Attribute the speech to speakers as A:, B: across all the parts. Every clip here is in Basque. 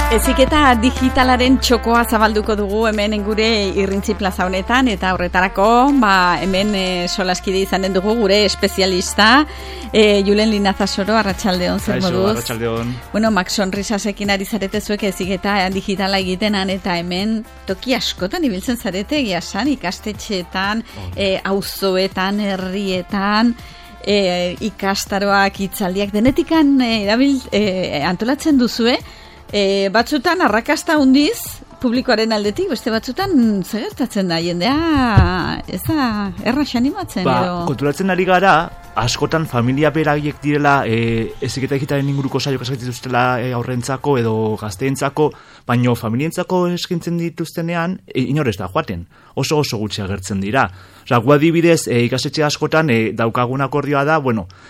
A: Heziketa digitalaren txokoa zabalduko dugu hemen gure Irrintzi plaza honetan, eta horretarako hemen solaskide izanen dugu gure espezialista Julen Linazasoro. Arratsaldeon, zer moduz?
B: Arratsaldeon.
A: Bueno, Max Sonrisasekin ari zarete zuek heziketa digitala egitenan, eta hemen toki askotan ibiltzen zarete, egia esan, ikastetxeetan, auzoetan, herrietan, ikastaroak, hitzaldiak, denetikan antolatzen duzue. Batzutan arrakasta hundiz publikoaren aldetik, beste batzutan zegertatzen da, jendea ez da errax animatzen.
B: Konturatzen ari gara, askotan familia beraiek direla heziketa digitalen inguruko saioak eskaintzen dituztela aurrentzako edo gazteentzako, baino familientzako eskaintzen dituztenean inor ez da joaten. Oso gutxi agertzen dira. Gu adibidez, ikastetxe askotan daukagun akordioa da,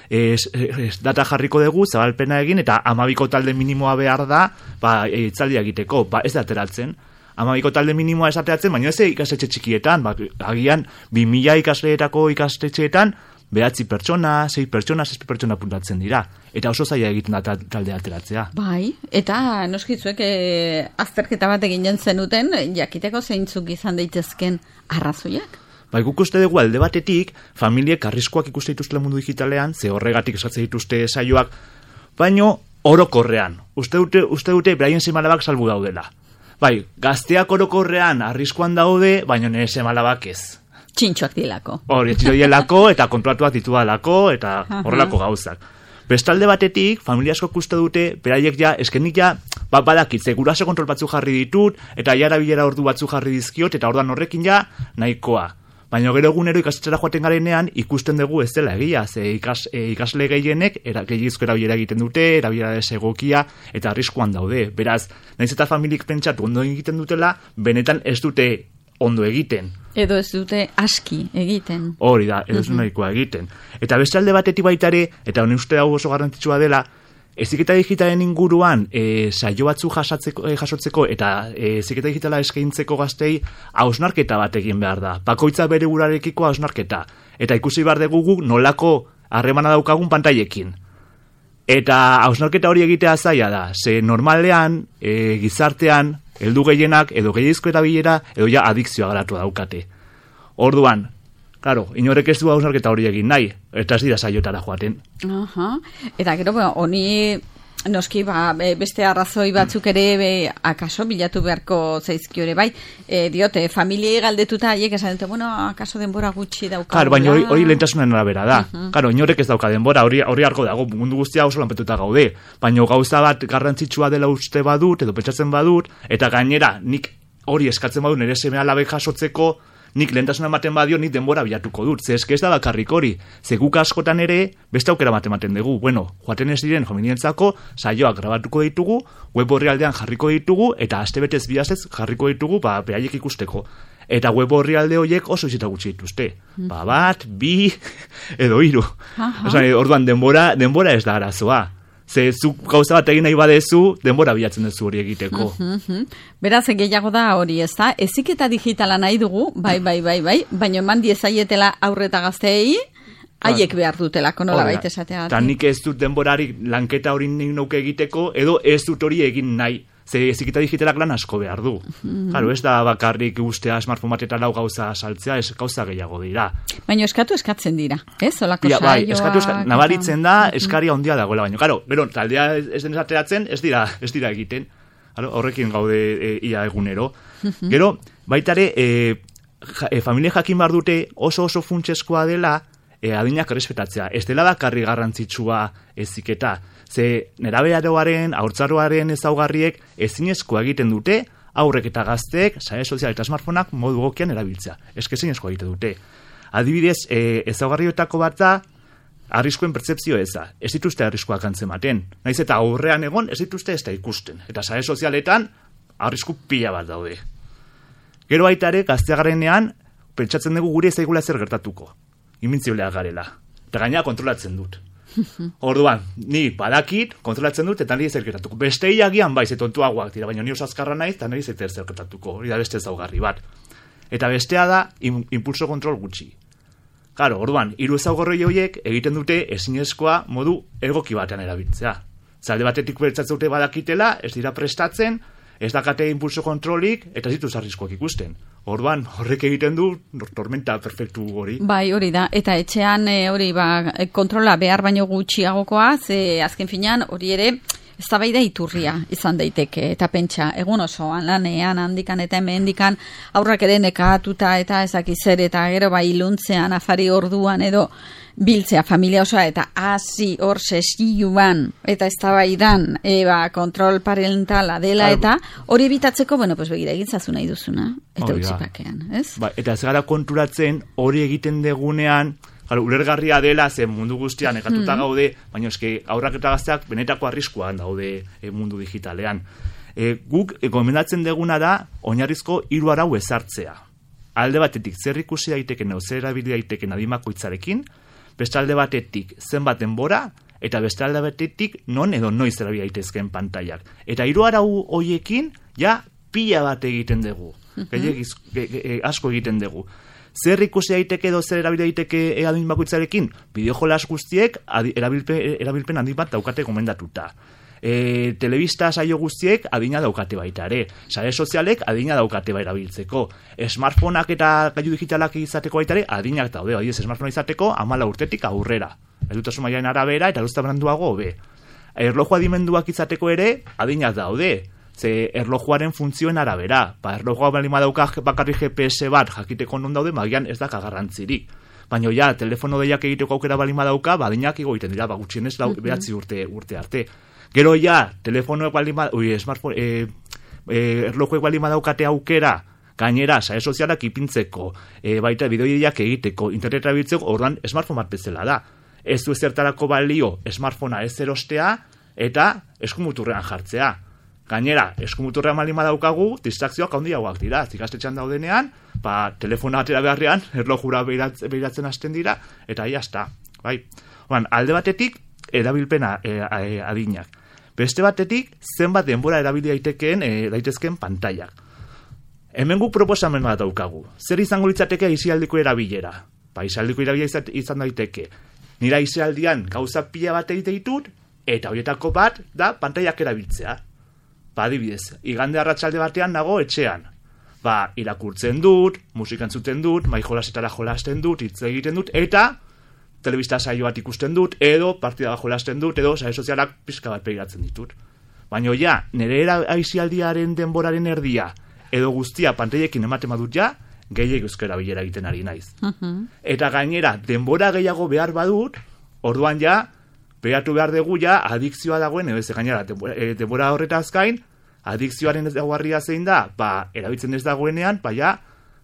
B: data jarriko dugu, zabalpena egin, eta 12 talde minimoa behar da, hitzaldia egiteko, ez da ateratzen. 12 talde minimoa ez ateratzen, baina ez ikastetxe txikietan, agian 2000 ikasleetako ikastetxeetan, 9 pertsona, 6 pertsona, 6 pertsona puntatzen dira. Eta oso zaila egiten da talde ateratzea.
A: Bai, eta noskitzuek azterketa bat egin zenuten, jakiteko zeintzuk izan daitezken arrazoiak?
B: Guk uste dugu alde batetik, familiek arriskoak ikuste dituzte mundu digitalean, ze horregatik eskatzen dituzte saioak, baino orokorrean. Uste dute beraien seme-alabak salbu daudela. Gazteak orokorrean arriskoan daude, baino nire seme-alabak ez.
A: Txintxoak dilako.
B: Hori, txintxoak eta kontrolatuak ditudalako, eta horrelako gauzak. Bestalde batetik, familia asko uste dute, beraiek eskenik badakitze, guraso kontrol batzu jarri ditut, eta erabilera ordu batzu jarri dizkiot, eta orduan horrekin nahikoa. Baina gero egunero ikastetxera joaten garenean, ikusten dugu ez dela egia, ze ikasle gehienek gehiagizko erabilera egiten dute, erabilera desegokia, eta arriskuan daude. Beraz, nahiz eta familiek pentsatu ondo egiten dutela, benetan ez dute ondo egiten.
A: Edo ez dute aski egiten.
B: Hori da, edo ez nahikoa egiten. Eta beste alde batetik baitare, eta honi uste hau oso garrantzitsua dela, heziketa digitalen inguruan saio batzu jasotzeko eta heziketa digitala eskaintzeko gaztei hausnarketa bat egin behar da. Bakoitza bere gurarekiko hausnarketa. Eta ikusi behar dugu nolako harremana daukagun pantailekin. Eta hausnarketa hori egitea zaila da. Ze normalean, gizartean, heldu gehienak edo gehiagizko erabilera edo adikzioa garatu daukate. Orduan, claro, inorek ez du hausnarketa hori egin nahi, eta ez dira saiotara joaten.
A: Eta gero, honi noski beste arrazoi batzuk ere akaso bilatu beharko zaizkio ere bai. Diote, familiei galdetuta haiek esan dute, akaso denbora gutxi daukagula.
B: Claro, baina hori lehentasunen arabera da. Claro, inorek ez dauka denbora, hori arko dago, mundu guztia oso lanpetuta gaude. Baina gauza bat garrantzitsua dela uste badut, edo pentsatzen badut, eta gainera, nik hori eskatzen badut nire seme-alabek jasotzeko, nik lehentasuna ematen badio, nik denbora bilatuko dut. Ze eske ez da bakarrik hori. Ze guk askotan ere, beste aukera ematen dugu. Joaten ez diren familientzako, saioak grabatuko ditugu, web orrialdean jarriko ditugu, eta astebetez bi astez jarriko ditugu, beraiek ikusteko. Eta web orrialde horiek oso izita gutxi dituzte. 1, 2, edo 3. Orduan, denbora ez da arazoa. Ze zuk gauza bat egin nahi badezu, denbora bilatzen duzu hori egiteko.
A: Beraz, gehiago da hori, ez da? Heziketa digitala nahi dugu, bai, baina eman diezaietela aurreta gazteei, haiek behar dutelako, nola baita esatea.
B: Eta nik ez dut denborarik lanketa hori nauke egiteko, edo ez dut hori egin nahi. Ze heziketa digitalak lan asko behar du. Claro, ez da bakarrik ustea smartphone batetan lau gauza saltzea, ez gauza gehiago dira.
A: Baina eskatzen dira, ez? Olako saioak.
B: Nabaritzen da, eskaria ondia dagoela, baina, claro, taldea ez denez ateratzen, ez dira egiten. Horrekin gaude ia egunero. Gero, baitare, familia jakin behar dute oso funtseskoa dela adinak errespetatzea. Ez dela bakarri garrantzitsua heziketa. Ze nerabearoaren, haurtzaroaren ezaugarriek ezinezkoa egiten dute, aurrek eta gazteek, sare sozial eta smartphoneak modu egokian erabiltzea. Eske ezinezkoa egiten dute. Adibidez, ezaugarriotako bat da, arriskuen pertzepzio eza. Ez dituzte arriskoak antzematen. Naiz eta aurrean egon, ez dituzte ez da ikusten. Eta sare sozialetan, arrisku pila bat daude. Gero baitare, gazteagarenean, pentsatzen dugu gure zaigula zer gertatuko. Inmintzioleak garela. Eta gaina kontrolatzen dut. Orduan, ni badakit, kontrolatzen dut, eta nire zer gertatuko. Beste iagian bai, tontuagoak dira, baina ni oso azkarra naiz, eta nire zer gertatuko. Hori da beste ezaugarri bat. Eta bestea da, impulso kontrol gutxi. Claro, orduan, 3 ezaugarri horiek egiten dute ezinezkoa modu egoki batean erabiltzea. Zalde batetik bertzatzute badakitela, ez dira prestatzen, ez dakate impulso kontrolik, eta zitu zarrizkoak ikusten. Orduan, horrek egiten du tormenta perfektu hori.
A: Bai, hori da. Eta etxean hori kontrola behar baino gutxiagokoa, ze azken finean hori ere eztabaida iturria izan daiteke. Eta pentsa, egun osoan lanean handikan eta hemendikan aurrak ere nekatuta eta ezakizer eta gero iluntzean afari orduan edo biltzea familia osoa eta hasi hor sesioan eta eztabaidan kontrol parentala dela eta hori ebitatzeko, pues begira egitzazu nahi duzuna eta utzipakean, ez?
B: Ba, eta ez gara konturatzen hori egiten degunean, ulergarria dela zen mundu guztian nekatuta gaude, baina eske aurrak eta gazteak benetako arriskuan daude mundu digitalean. Guk gomendatzen deguna da oinarrizko 3 arau ezartzea. Alde batetik zer ikusi daiteken edo zer erabili daiteken adimakoitzarekin, beste alde batetik zenbat denbora, eta beste alde batetik non edo noiz erabili daitezkeen pantailak. Eta 3 arau hoiekin ja pila bat egiten dugu. Asko egiten dugu. Zer ikusi daiteke edo zer erabili daiteke adin bakoitzarekin? Bideojolas guztiek erabilpen handi bat daukate gomendatuta. Telebista saio guztiek adina daukate baita ere. Sare sozialek adina daukate bai erabiltzeko. Smartphoneak eta gailu digitalak izateko baita ere adinak daude. Adibidez, smartphonea izateko 14 urtetik aurrera. Heldutasun mailaren arabera eta luztabranduago hobe. Erloju adimenduak izateko ere adinak daude. Ze erlojuaren funtzioen arabera. Erlojua bali madauka bakarri GPS bat jakiteko non daude, magian ez da garrantzirik. Baina ja, telefono deiak egiteko aukera bali madauka, adinak egiten dira, gutxienez 9 urte arte. Gero ja, telefonoek erlojuek bali madaukate aukera, gainera, sare sozialak ipintzeko, baita bideoideak egiteko, interneta biltzeko, orduan smartphone bat bezala da. Ez du ezertarako balio smartphonea ez erostea, eta eskumuturrean jartzea. Gainera, eskumuturrean bali madaukagu, distrakzioak handiagoak dira, ikastetxean daudenean, telefona atera beharrean, erlojura behiratzen hasten dira, eta jazta. Alde batetik, erabilpena adinak. Beste batetik, zenbat denbora erabili daitezkeen pantailak. Hemen guk proposamen bat daukagu. Zer izango litzateke aisialdiko erabilera? Aisialdiko erabilera izan daiteke. Nira aisialdian gauza pila bat egite ditut, eta horietako bat da pantailak erabiltzea. Adibidez, igande arratsalde batean nago etxean. Irakurtzen dut, musika entzuten dut, mai jolasetara jolasten dut, hitz egiten dut, eta telebista saio bat ikusten dut, edo partida bat jolasten dut, edo sare sozialak pixka bat begiratzen ditut. Baina ja, nire aisialdiaren denboraren erdia, edo guztia pantailekin ematen badut ja, gehiago euskara bilera egiten ari naiz. Eta gainera, denbora gehiago behar badut, orduan ja, behatu behar dugu ja, adikzioa dagoen, edo ez gainera, denbora horretaz gain, adikzioaren ez dagoarria zein da, erabiltzen ez dagoenean, ja,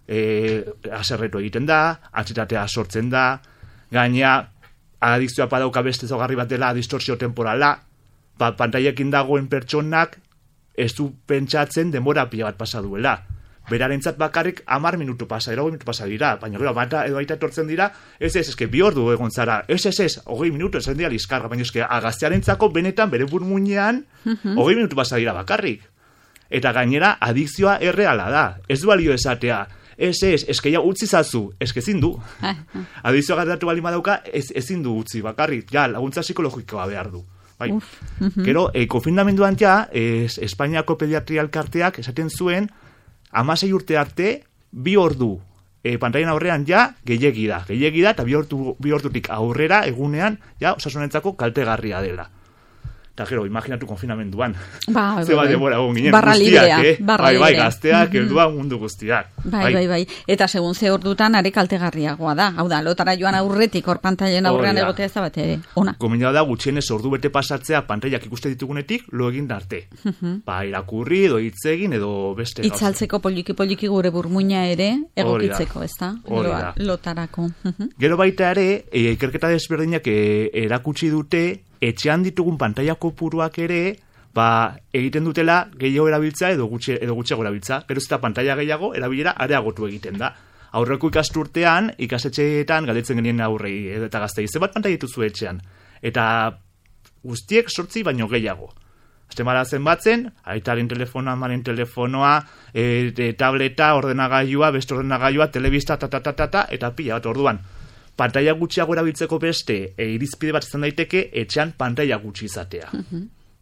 B: aserretu egiten da, antsietatea sortzen da, gaina, adikzioa padauka beste zogarri bat dela, distorsio temporala, pantailekin dagoen pertsonak ez du pentsatzen denbora pila bat pasa duela. Berarentzat bakarrik 10 minutu pasa, 20 minutu pasa dira, baina gero bata edo aita etortzen dira, ez, 2 ordu egon zara, ez, 20 minutu esan dira liskarra, baina agaztearentzako benetan bere burmuinean 20 minutu pasa dira bakarrik. Eta gainera, adikzioa erreala da, ez du balio esatea, ez, ja utzi zazu, ezin du. Adikzioa gertatu bali madauka, ezin du utzi bakarrik, ja, laguntza psikologikoa behar du. Gero, konfinamenduan ja, Espainiako pediatria elkarteak esaten zuen, 16 urte arte, 2 ordu pantailen aurrean ja, gehiegi da, eta 2 ordutik aurrera egunean, ja, osasunentzako kaltegarria dela. Eta gero, imaginatu konfinamenduan. Zeba demora egon ginen guztiak, bai, gazteak, heldua mundu guztiak.
A: Bai. Eta segun ze ordutan are kaltegarriagoa da. Hau da, lotara joan aurretik, hor pantailen aurrean egotea ez da bat ere. Ona. Gomendioa
B: da gutxienez ordu bete pasatzea pantailak ikuste ditugunetik, lo egin darte. Irakurri, edo hitz egin, edo beste.
A: Itzaltzeko poliki gure burmuina ere, egokitzeko, ez da? Lotarako.
B: Gero baita ere, ikerketa desberdinak erakutsi dute, etxean ditugun pantaila kopuruak ere, egiten dutela gehiago erabiltza edo gutxiago erabiltza. Gero ez da pantaila gehiago erabilera areagotu egiten da. Aurreko ikasturtean, ikastetxeetan galdetzen genien aurrei eta gaztei, zenbat pantaila dituzu etxean. Eta guztiek 8 baino gehiago. Aztemara zenbatzen, aitaren telefonoa, amaren telefonoa, tableta, ordenagailua, beste ordenagailua, telebista, eta pila bat orduan. Pantaila gutxiago erabiltzeko beste irizpide bat izan daiteke etxean pantaila gutxi izatea.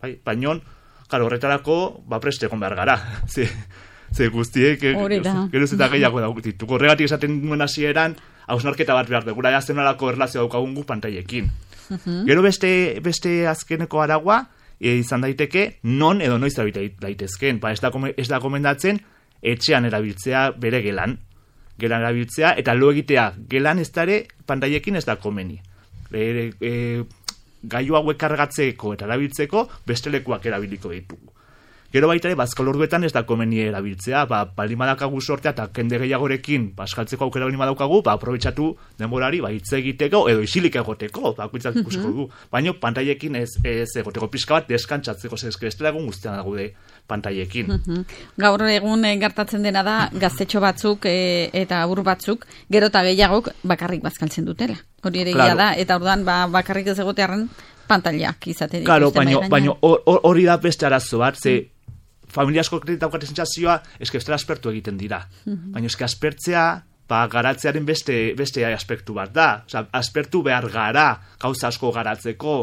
B: bai? Baina, claro, horretarako, preste egon behar gara. Ze guztiek, gero eta gehiago daukititu. Horregatik esaten duen hasieran, hausnarketa bat behar dugura, zenolako erlazio daukagun gu pantailekin. Gero beste azkeneko aragua, izan daiteke, non edo noiz daitezken. Ez da komendatzen, etxean erabiltzea bere gelan erabiltzea, eta lo egitea gelan ez dare pantailekin ez da komeni. Gailu hauek kargatzeko eta erabiltzeko beste lekuak erabiliko ditugu. Gero baita ere, bazkal orduetan ez da komeni erabiltzea, baldin badakagu sortea eta kende gehiagorekin eskaltzeko aukera baldin badaukagu, aprobetxatu denborari hitz egiteko edo isilik egoteko, bakoitzak ikusiko du. Baina pantailekin ez egoteko, pixka bat deskantzatzeko, bestela egun guztian dagude pantailekin.
A: Gaur egun gertatzen dena da, gaztetxo batzuk eta abur batzuk, gero eta gehiagok bakarrik bazkaltzen dutela. Hori ere gila da, eta orduan bakarrik ez egotearen pantaileak izaten dituzte.
B: Claro, baina hori da beste arazo bat, ze familia asko daukaten sentsazioa eske bestela aspertu egiten dira. Baina eske aspertzea garatzearen beste aspektu bat da. Osea, aspertu behar gara gauza asko garatzeko,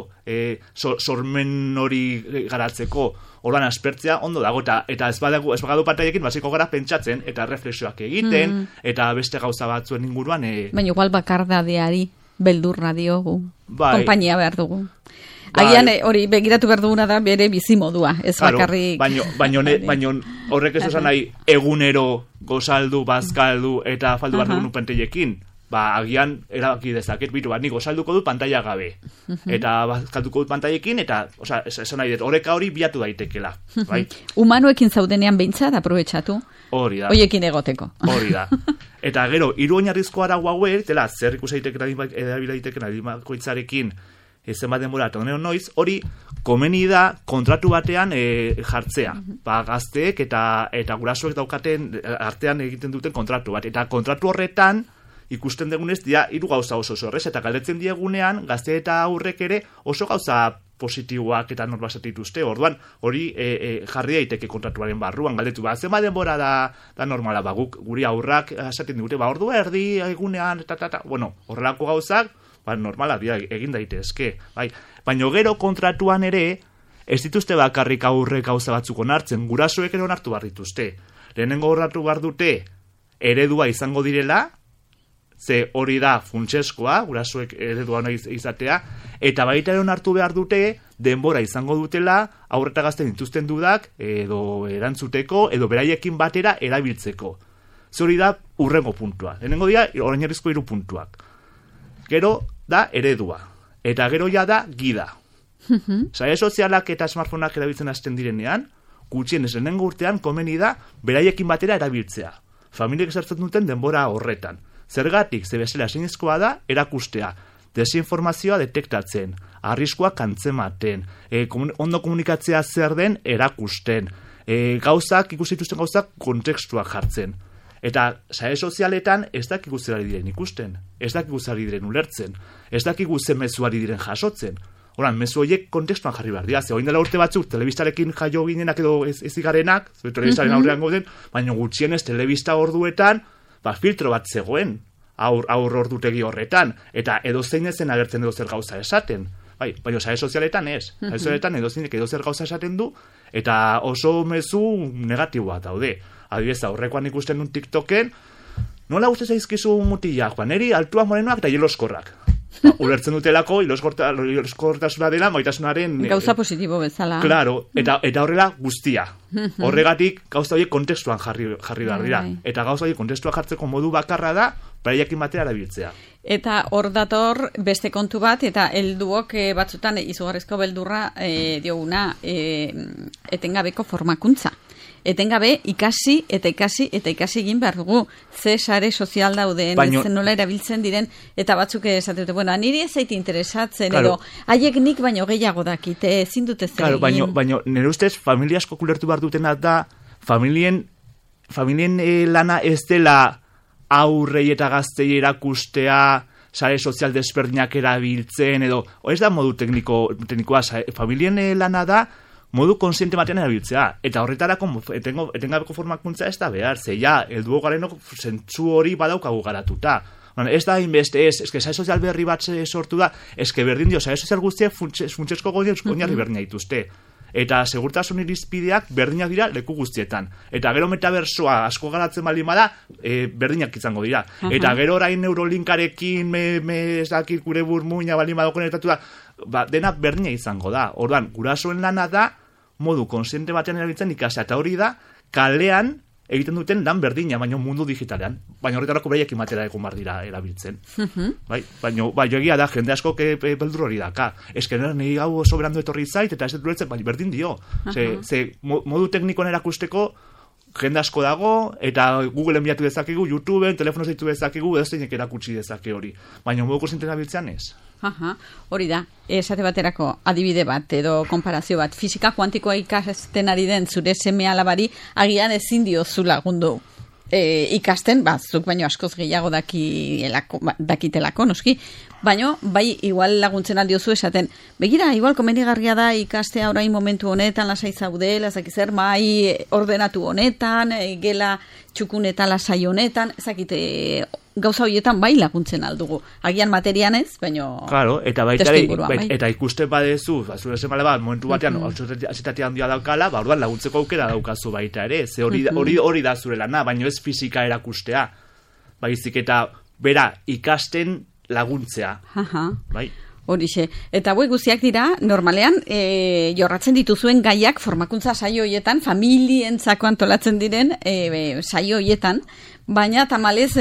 B: sormen hori garatzeko. Orduan aspertzea ondo dago eta ez bagadu pantailekin basiko gara pentsatzen eta reflexioak egiten eta beste gauza batzuen inguruan
A: baina igual bakardadeari beldurra diogu. Konpainia behar dugu. Agian hori begiratu behar duguna da bere bizimodua, ez bakarrik.
B: Baina horrek ez esan nahi egunero gozaldu, bazkaldu eta faldu behar dugun pantailekin. Agian erabaki dezaket, nik gozalduko dut pantaila gabe. Eta bazkalduko dut pantailekin, eta esan nahi dut, horreka hori bilatu daitekela.
A: Humanoekin zaudenean behintzat, aprobetxatu.
B: Hori da.
A: Horiekin egoteko.
B: Hori da. Eta gero, hiru oinarrizko arau hauek, zer ikus daiteken adimakoitzarekin, zenbat denbora eta noiz, hori komeni da kontratu batean jartzea. Gazteek eta gurasoek daukaten artean egiten duten kontratu bat. Eta kontratu horretan, ikusten dugunez, hiru gauza oso horrez, eta galdetzen diegunean, gazte eta aurrek ere oso gauza positiboak eta norbasat dituzte. Orduan, hori jarri daiteke kontratuaren barruan, galdetu zenbat denbora da normala, guri aurrak esaten digute, ordu erdi egunean, bueno, horrelako gauzak, normala dira egin daitezke. Baina gero kontratuan ere, ez dituzte bakarrik aurrek gauza batzuk onartzen, gurasoek ere onartu behar dituzte. Lehenengo onartu behar dute, eredua izango direla, ze hori da funtseskoa, gurasoek eredua izatea, eta baita ere onartu behar dute, denbora izango dutela, aurreta gazten dituzten dudak, edo erantzuteko, edo beraiekin batera erabiltzeko. Ze hori da urrengo puntua. Lehenengo dira, oinarrizko 3 puntuak. Gero da eredua. Eta gero ja da gida. Sare sozialak eta smartphoneak erabiltzen hasten direnean, gutxienez lehenengo urtean komeni da beraiekin batera erabiltzea. Familiek ezartzen duten denbora horretan. Zergatik, ze bezala ezinezkoa da erakustea. Desinformazioa detektatzen, arriskoak antzematen, ondo komunikatzea zer den erakusten, ikusten gauzak kontekstuak jartzen. Eta sare sozialetan ez dakigu zer ari diren ikusten, ez dakigu zer ari diren ulertzen, ez dakigu zer mezu ari diren jasotzen. Horan, mezu horiek kontekstuan jarri behar dira. Ze oin dela urte batzuk, telebistarekin jaio ginenak edo ezigarenak, telebistaren aurrean gauden, baina gutxienez telebista orduetan, filtro bat zegoen, aur ordutegi horretan, eta edo zein ezen agertzen edo zer gauza esaten. Baina sare sozialetan ez. Sare sozialetan edo zeinek edo zer gauza esaten du, eta oso mezu negatiboa daude. Adibidez, aurrekoan ikusten nun TikToken, nola uste zaizkizu mutilak, neri altua morenoak eta hiloskorrak. Ulertzen dutelako, hiloskortasuna dela, maitasunaren...
A: Gauza positibo bezala.
B: Claro, eta horrela guztia. Horregatik, gauza horiek kontekstuan jarri behar dira. Eta gauza horiek kontekstuan jartzeko modu bakarra da, beraiekin batera erabiltzea.
A: Eta hor dator beste kontu bat, eta helduok batzutan izugarrizko beldurra dioguna etengabeko formakuntza. Etengabe ikasi egin behar dugu. Ze sare sozial dauden, zen nola erabiltzen diren, eta batzuk esate dute, niri ez zaiti interesatzen, edo haiek nik baino gehiago dakite, ezin dute zer egin.
B: Baina nire ustez, familia asko kulertu behar dutena da, familien lana ez dela aurrei eta gaztei erakustea, sare sozial desberdinak erabiltzen, edo ez da modu teknikoa, familien lana da, modu konsiente batean erabiltzea. Eta horretarako etengabeko formakuntza ez da behar, ze heldu garenok zentzu hori badaukagu garatuta. Ez da inbeste eske sare sozial berri bat sortu da, eske berdin dio, sare sozial guztiak funtsesko oinarri berdina dituzte. eta segurtasun irizpideak berdinak dira leku guztietan. Eta gero metabersoa asko garatzen baldin bada, berdinak izango dira. Eta gero orain Neurolinkarekin, ezakit gure burmuina baldin badokonetatu da, dena berdina izango da. Orduan, gurasoen lana da, modu konsiente batean erabiltzen ikastea, eta hori da, kalean egiten duten lan berdina, baina mundu digitalean. Baina horretarako bereiek imatera egon bar dira erabiltzen. Baina egia da, jende asko beldur hori daka. Eskenean niri gau oso berandu etorri zait, eta ez dut ulertzen, baina berdin dio. Ze modu teknikon erakusteko, jende asko dago, eta Google enbiatu dezakegu, YouTubeen, telefonoz ditu dezakegu, edo zeinek erakutsi dezake hori. Baina modu konsienten erabiltzean ez.
A: Hori da, esate baterako adibide bat edo konparazio bat, fisika kuantikoa ikasten ari den zure seme alabari agian ezin diozu lagundu ikasten, zuk baino askoz gehiago dakitelako, noski, baino bai igual laguntzen aldiozu esaten, begira, igual komenigarria da ikastea orain momentu honetan lasai zaude, lasakizzer mai ordenatu honetan, gela txukun eta lasai honetan, ezakite gauza horietan bai laguntzen aldugu. Agian materian ez, baino
B: claro, eta eta ikusten badezu, zure semale bat, momentu batean, azitatea handia daukala, orduan laguntzeko aukera daukazu baita ere, ze hori da zure lana, baino ez fisika erakustea. Baizik eta bera ikasten laguntzea. Bai.
A: Horixe. Eta hauek guztiak dira, normalean, jorratzen dituzuen gaiak formakuntza saio horietan, familientzako antolatzen diren saio horietan, baina tamalez,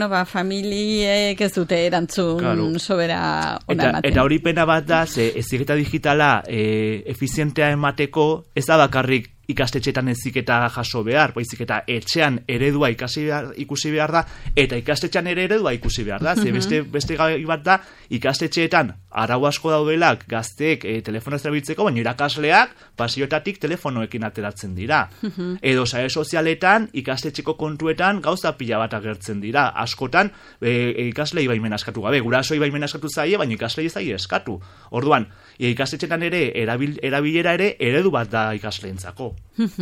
A: familiek ez dute erantzun sobera ona ematen.
B: Eta hori pena bat da, heziketa digitala efizientea emateko, ez da bakarrik ikastetxetan heziketa jaso behar, baizik eta etxean eredua ikusi behar da, eta ikastetxean ere eredua ikusi behar da. Beste gai bat da, ikastetxeetan arau asko daudelak gazteek telefonoz erabiltzeko, baina irakasleak pasioetatik telefonoekin ateratzen dira. Edo sare sozialetan, ikastetxeko kontuetan gauza pila bat agertzen dira. Askotan, ikaslei baimen askatu gabe, gurasoi baimen askatu zaie, baina ikaslei zaie eskatu. Orduan, ikastetxetan ere, erabilera ere, eredu bat da ikasleentzako.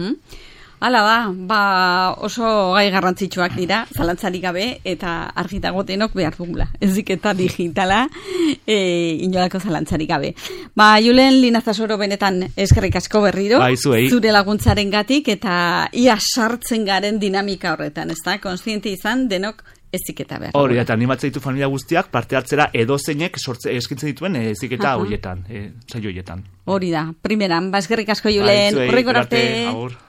A: Hala da, oso gai garrantzitsuak dira, zalantzarik gabe, eta argitago denok behar dugula. Heziketa digitala, inolako zalantzarik gabe. Julen Linazasoro benetan eskerrik asko berriro, zure laguntzaren gatik, eta ia sartzen garen dinamika horretan, ez da? Kontziente izan denok heziketa behar.
B: Hori, eta animatzen ditu familia guztiak parte hartzera edozeinek eskintzen dituen heziketa horietan, saio horietan.
A: Hori da, primeran, eskerrik asko Julen, horreko arte.